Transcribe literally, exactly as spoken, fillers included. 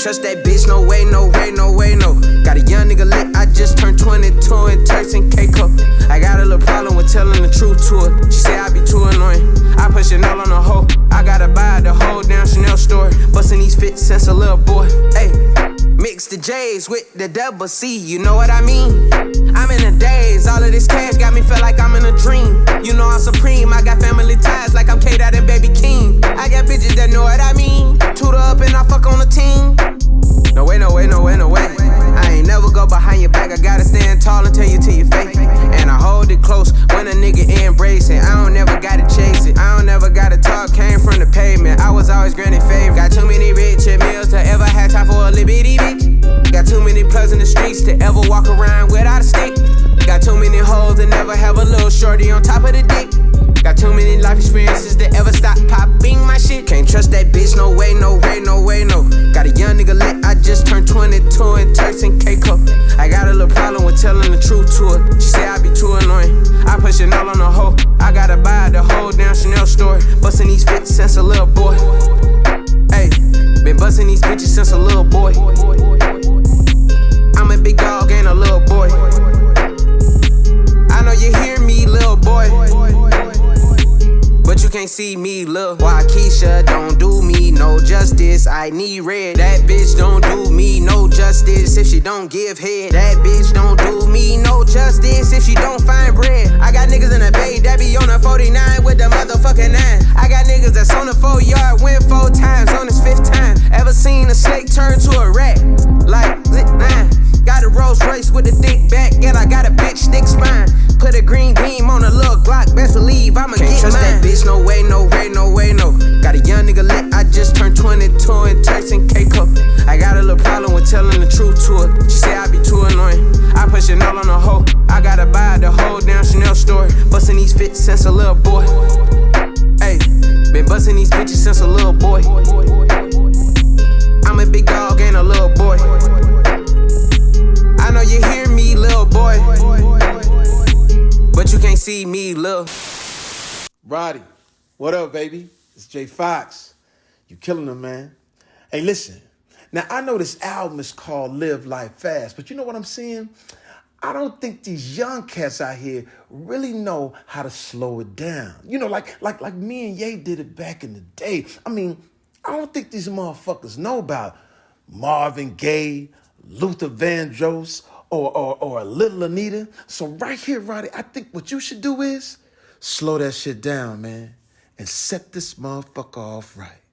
trust that bitch, no way, no way, no way, no. Got a young nigga lit, I just turned twenty-two in Turks and Caicos. I got a little problem with telling the truth to her. She say I be too annoying. I put Chanel on the hoe. I gotta buy the whole damn Chanel store. Bustin' these fits since a little boy. Ayy, mix the J's with the double C, you know what I mean? I'm in a daze, all of this cash got me feel like I'm in a dream. You know I'm supreme, I got family ties like I'm K-Dot and Baby King. I got bitches that know what I mean. Tutor up and I fuck on the team. No way, no way, no way, no way. I ain't never go behind your back, I gotta stand tall and tell you to your face. And I hold it close when a nigga embrace it. I don't never gotta chase it, I don't never gotta talk, came from the pavement. I was always granted favor. Got too many rich meals to ever have time for a little bitty bitch. Got too many plugs in the streets to ever walk around without a stick. Got too many hoes to never have a little shorty on top of the dick. Got too many life experiences to ever stop popping my shit. Can't trust that bitch, no way, no way, no way, no. Got a young nigga lit, I just turned twenty-two in Turks and Caicos. I got a little problem with telling the truth to her. She say I be too annoying. I put Chanel on the hoe. I gotta buy the whole damn Chanel store. Bustin' these fits since a little boy. Ayy, been bustin' these bitches since a little boy. I'm a big dog, ain't a little boy. I know you hear me, little boy, but you can't see me, look. Why Keisha don't do me no justice? I need red. That bitch don't do me no justice if she don't give head. That bitch don't do me no justice if she don't find bread. I got niggas in the bay that be on a forty-nine with the motherfucking nine. I got niggas that's on the four yard, win four times on his fifth time. Ever seen a snake turn to a rat? Like, nah. Got a Rolls Royce with a thick back, and I got a bitch thick spine. Put a green beam on a little Glock, best believe I'ma Can't get trust mine. That bitch, no way, no way, no way, no. Got a young nigga lit, I just turned twenty-two in Turks and Caicos. I got a little problem with telling the truth to her. She say I be too annoying. I put Chanel on the hoe. I gotta buy the whole damn Chanel store. Bustin' these fits since a little boy. Ayy, been bustin' these bitches since a little boy. I'm a big dog, ain't a little boy. I know you hear me, little boy, but you can't see me, lil'. Roddy, what up, baby? It's Jay Fox. You killing them, man. Hey, listen. Now, I know this album is called Live Life Fast, but you know what I'm saying? I don't think these young cats out here really know how to slow it down. You know, like like like me and Ye did it back in the day. I mean, I don't think these motherfuckers know about Marvin Gaye, Luther Vandross, or, or, or a Little Anita. So right here, Roddy, I think what you should do is slow that shit down, man, and set this motherfucker off right.